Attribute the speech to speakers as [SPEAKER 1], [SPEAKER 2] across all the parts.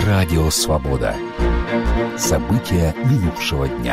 [SPEAKER 1] Радио «Свобода». События минувшего дня.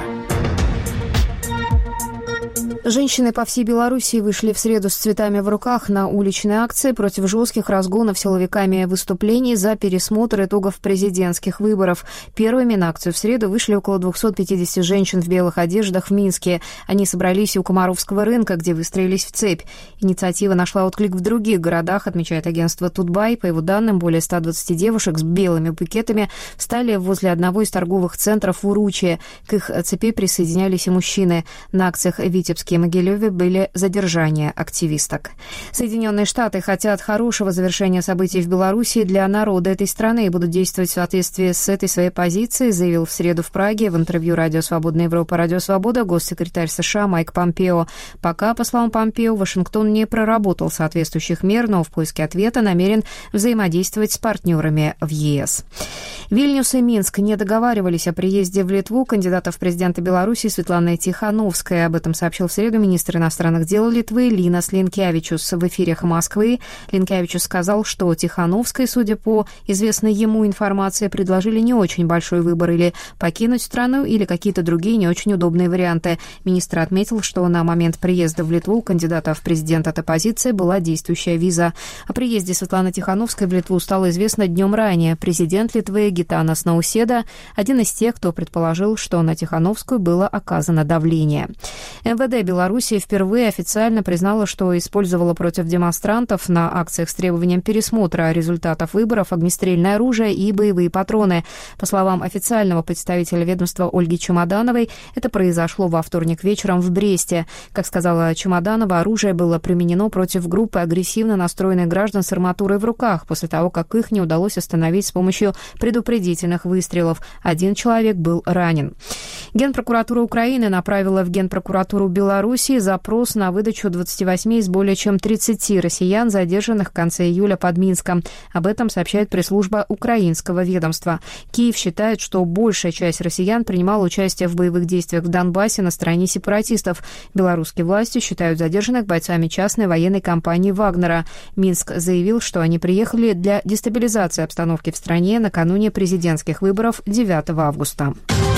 [SPEAKER 2] Женщины по всей Белоруссии вышли в среду с цветами в руках на уличные акции против жестких разгонов силовиками выступлений за пересмотр итогов президентских выборов. Первыми на акцию в среду вышли около 250 женщин в белых одеждах в Минске. Они собрались у Комаровского рынка, где выстроились в цепь. Инициатива нашла отклик в других городах, отмечает агентство «Тутбай». По его данным, более 120 девушек с белыми букетами встали возле одного из торговых центров в Уручье. К их цепи присоединялись и мужчины. На акциях в Витебске и Могилеве были задержания активисток. Соединенные Штаты хотят хорошего завершения событий в Беларуси для народа этой страны и будут действовать в соответствии с этой своей позицией, заявил в среду в Праге в интервью «Радио Свободная Европа», «Радио Свобода» госсекретарь США Майк Помпео. Пока, по словам Помпео, Вашингтон не проработал соответствующих мер, но в поиске ответа намерен взаимодействовать с партнерами в ЕС. Вильнюс и Минск не договаривались о приезде в Литву кандидата в президенты Беларуси Светланы Тихановской. Об этом сообщил в среду министр иностранных дел Литвы Линас Линкевичус в эфире Москвы. Линкевичус сказал, что Тихановской, судя по известной ему информации, предложили не очень большой выбор: или покинуть страну, или какие-то другие не очень удобные варианты. Министр отметил, что на момент приезда в Литву у кандидата в президент от оппозиции была действующая виза. О приезде Светланы Тихановской в Литву стало известно днем ранее. Президент Литвы Гитанас Науседа один из тех, кто предположил, что на Тихановскую было оказано давление. МВД Белоруссии впервые официально признала, что использовала против демонстрантов на акциях с требованием пересмотра результатов выборов огнестрельное оружие и боевые патроны. По словам официального представителя ведомства Ольги Чемодановой, это произошло во вторник вечером в Бресте. Как сказала Чемоданова, оружие было применено против группы агрессивно настроенных граждан с арматурой в руках после того, как их не удалось остановить с помощью предупредительных выстрелов. Один человек был ранен. Генпрокуратура Украины направила в Генпрокуратуру Белоруссии запрос на выдачу 28 из более чем 30 россиян, задержанных в конце июля под Минском. Об этом сообщает пресс-служба украинского ведомства. Киев считает, что большая часть россиян принимала участие в боевых действиях в Донбассе на стороне сепаратистов. Белорусские власти считают задержанных бойцами частной военной компании «Вагнера». Минск заявил, что они приехали для дестабилизации обстановки в стране накануне президентских выборов 9 августа.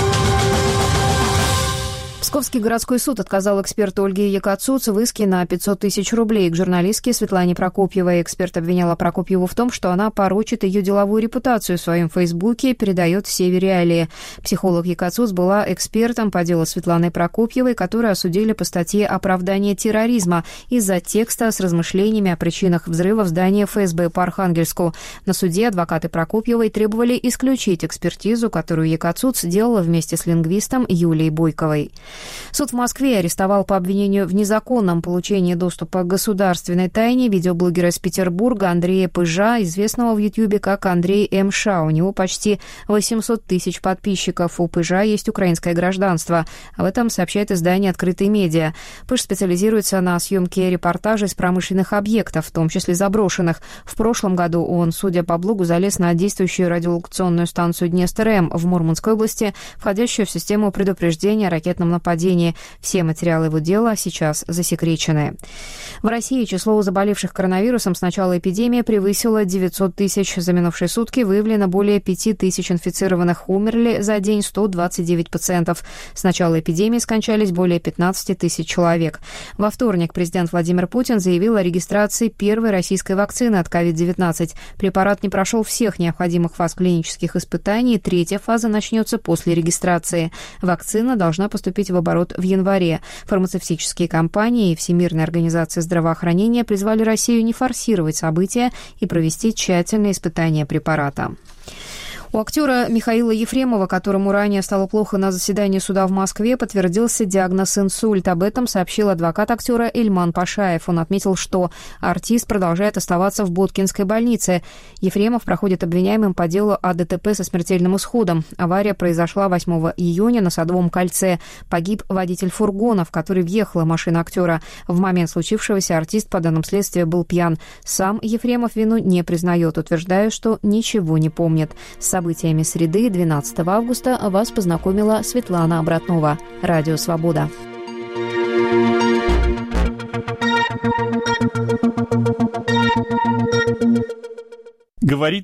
[SPEAKER 2] Псковский городской суд отказал эксперту Ольге Якацуц в иске на 500 тысяч рублей к журналистке Светлане Прокопьевой. Эксперт обвиняла Прокопьеву в том, что она порочит ее деловую репутацию в своем Фейсбуке и передает все реалии. Психолог Якацуц была экспертом по делу Светланы Прокопьевой, которую осудили по статье «Оправдание терроризма» из-за текста с размышлениями о причинах взрыва в здании ФСБ по Архангельску. На суде адвокаты Прокопьевой требовали исключить экспертизу, которую Якацуц делала вместе с лингвистом Юлией Бойковой. Суд в Москве арестовал по обвинению в незаконном получении доступа к государственной тайне видеоблогера из Петербурга Андрея Пыжа, известного в Ютьюбе как Андрей МШ. У него почти 800 тысяч подписчиков. У Пыжа есть украинское гражданство. Об этом сообщает издание «Открытые медиа». Пыж специализируется на съемке репортажей с промышленных объектов, в том числе заброшенных. В прошлом году он, судя по блогу, залез на действующую радиолокационную станцию Днестр-М в Мурманской области, входящую в систему предупреждения о ракетном нападении. Все материалы его дела сейчас засекречены. В России число заболевших коронавирусом с начала эпидемии превысило 900 тысяч. За минувшие сутки выявлено более 5 тысяч инфицированных. Умерли за день 129 пациентов. С начала эпидемии скончались более 15 тысяч человек. Во вторник президент Владимир Путин заявил о регистрации первой российской вакцины от COVID-19. Препарат не прошел всех необходимых фаз клинических испытаний. Третья фаза начнется после регистрации. Вакцина должна поступить в оборот в январе. Фармацевтические компании и Всемирная организация здравоохранения призвали Россию не форсировать события и провести тщательные испытания препарата. У актера Михаила Ефремова, которому ранее стало плохо на заседании суда в Москве, подтвердился диагноз инсульт. Об этом сообщил адвокат актера Ильман Пашаев. Он отметил, что артист продолжает оставаться в Боткинской больнице. Ефремов проходит обвиняемым по делу о ДТП со смертельным исходом. Авария произошла 8 июня на Садовом кольце. Погиб водитель фургона, в который въехала машина актера. В момент случившегося артист, по данным следствия, был пьян. Сам Ефремов вину не признает, утверждая, что ничего не помнит. С событиями среды 12 августа вас познакомила Светлана Обратнова. Радио «Свобода».
[SPEAKER 3] Говорит